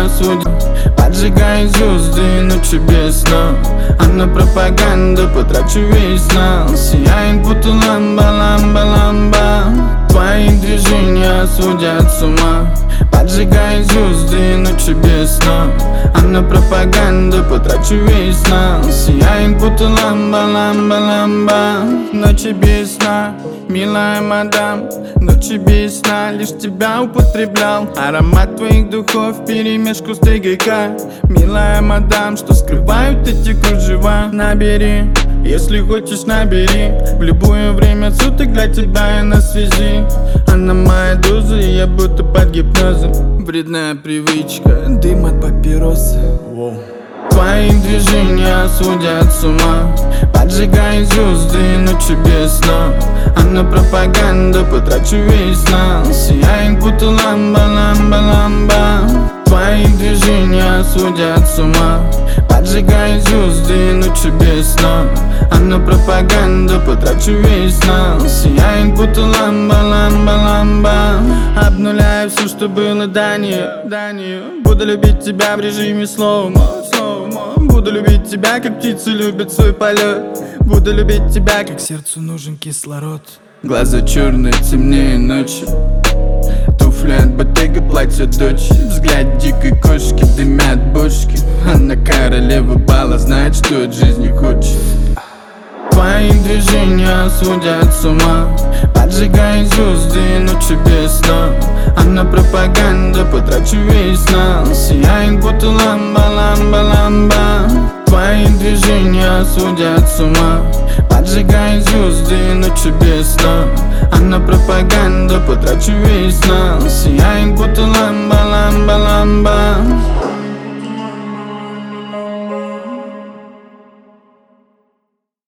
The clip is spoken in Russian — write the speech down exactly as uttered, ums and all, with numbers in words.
движения судьбы, поджигай звезды ночи без сна. А на пропаганду потрачу весь знал. Сияет будто ламба, ламба, ламба. Твои движения сводят с ума, поджигай звезды ночи без сна. А на пропаганду потрачу весь знал. Сияет будто ламба, ламба, ламба. Ночи без сна, милая мадам, ночи без сна, лишь тебя употреблял. Аромат твоих духов вперемешку с ТГК. Милая мадам, что скрывают эти кружева? Набери, если хочешь, набери. В любое время суток для тебя я на связи. Она моя доза, и я будто под гипнозом. Вредная привычка, дым от папиросы. Воу. Твои движения сводят с ума, поджигай звезды ночи без сна. А на пропаганду потрачу весь знал. Сияет будто ламба, ламба, ламба. Твои движения сводят с ума, поджигай звезды ночи без сна. А на пропаганду потрачу весь знал. Сияет будто ламба, ламба, ламба. Обнуляю все, что было до нее, до нее. Буду любить тебя в режиме слоумо, слоумо. Буду любить тебя, как птицы любят свой полет. Буду любить тебя, как сердцу нужен кислород. Глаза черные, темнее ночи, туфли от Bottega, платье дочь. Взгляд дикой кошки, дымят бочки. Она королева бала, знает, что от жизни хочет. Твои движения сводят с ума, поджигай звезды ночи без сна. А на пропаганду потрачу весь знал. Сияет будто ламба, ламба, ламба. Твои движения сводят с ума, поджигай звезды ночи без сна. А на пропаганду потрачу весь знал. Сияет будто ламба, ламба, ламба.